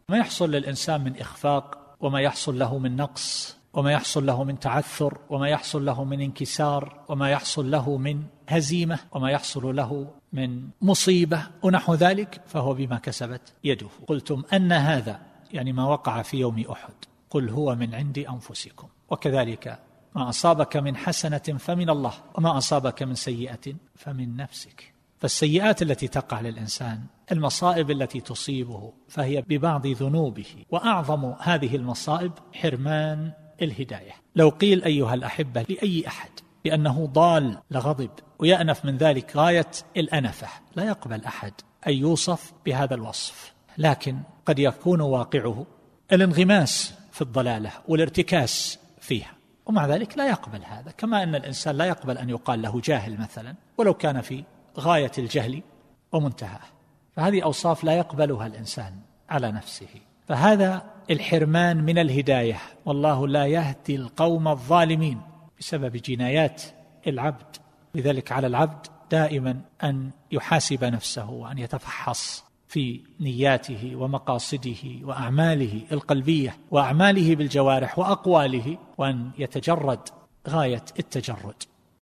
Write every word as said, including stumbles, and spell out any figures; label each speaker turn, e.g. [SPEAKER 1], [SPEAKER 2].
[SPEAKER 1] ما يحصل للإنسان من إخفاق، وما يحصل له من نقص، وما يحصل له من تعثر، وما يحصل له من انكسار، وما يحصل له من هزيمة، وما يحصل له من مصيبة ونحو ذلك، فهو بما كسبت يده. قلتم أن هذا، يعني ما وقع في يوم أحد، قل هو من عند أنفسكم. وكذلك ما أصابك من حسنة فمن الله، وما أصابك من سيئة فمن نفسك. فالسيئات التي تقع للإنسان، المصائب التي تصيبه، فهي ببعض ذنوبه. وأعظم هذه المصائب حرمان الهداية. لو قيل أيها الأحبة لأي أحد بأنه ضال لغضب ويأنف من ذلك غاية الأنفة، لا يقبل أحد أن يوصف بهذا الوصف، لكن قد يكون واقعه الانغماس في الضلالة والارتكاس فيها، ومع ذلك لا يقبل هذا. كما أن الإنسان لا يقبل أن يقال له جاهل مثلا ولو كان في غاية الجهل ومنتهاه. فهذه أوصاف لا يقبلها الإنسان على نفسه. فهذا الحرمان من الهداية، والله لا يهدي القوم الظالمين، بسبب جنايات العبد. لذلك على العبد دائما أن يحاسب نفسه، وأن يتفحص في نياته ومقاصده وأعماله القلبية وأعماله بالجوارح وأقواله، وأن يتجرد غاية التجرد.